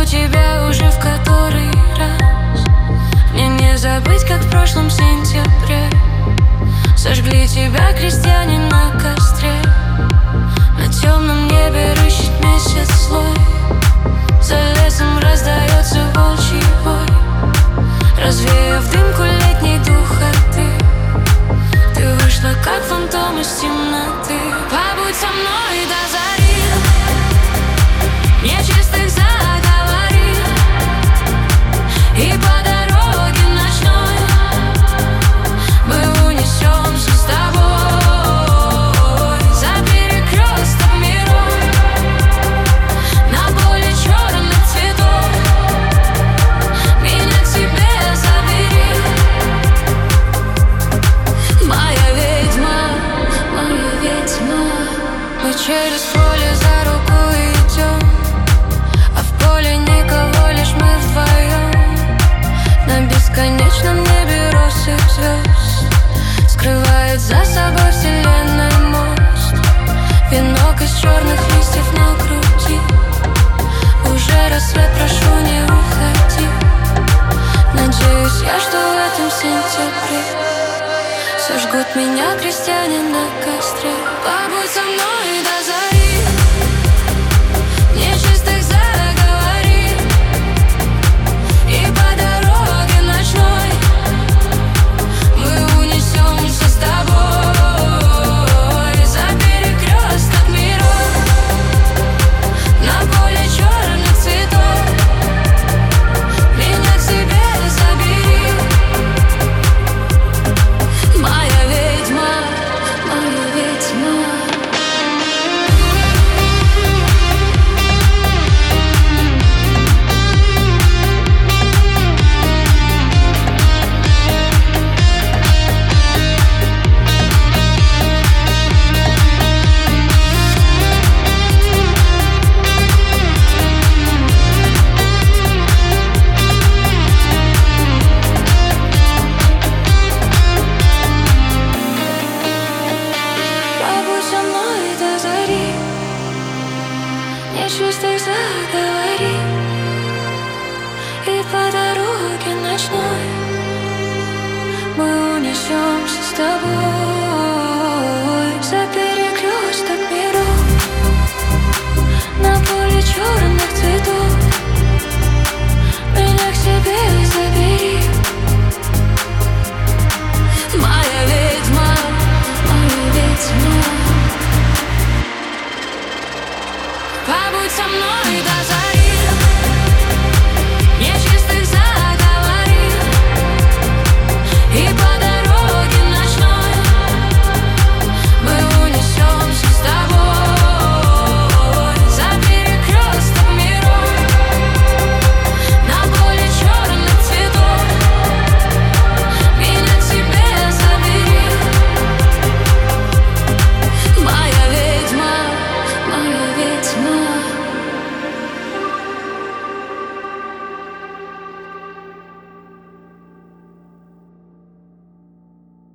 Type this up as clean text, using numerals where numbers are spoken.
тебя уже в который раз. Мне не забыть, как в прошлом сентябре сожгли тебя крестьяне на костре. На темном небе рыщет месяц слой, за лесом раздается волчий вой, развеяв дымку летней духоты. Ты вышла, как фантом из темноты. Побудь со мной до зари, нечистых заговори, и по дороге ночной мы унесемся с тобой за перекресток миров, на поле черных цветов. Меня к себе забери, моя ведьма, моя ведьма. Мы через поле за руку идем, а в поле никого, лишь мы вдвоем. На бесконечном небе россыпь звезд скрывает за собой вселенной мост. Венок из черных листьев на груди. Уже рассвет, прошу, не уходи. Надеюсь я, что в этом сентябре сожгут меня крестьяне на костре. Побудь со мной до зари, нечистых заговори, и по дороге ночной мы унесемся с тобой за перекресток миров, на поле черных цветов. Меня к себе забери, моя ведьма, моя ведьма. Побудь со мной до зари, нечистых заговори, и по дороге ночной мы унесемся с тобой за перекресток миров, на поле черных цветов. Меня к себе забери, моя ведьма, моя ведьма. Побудь со мной.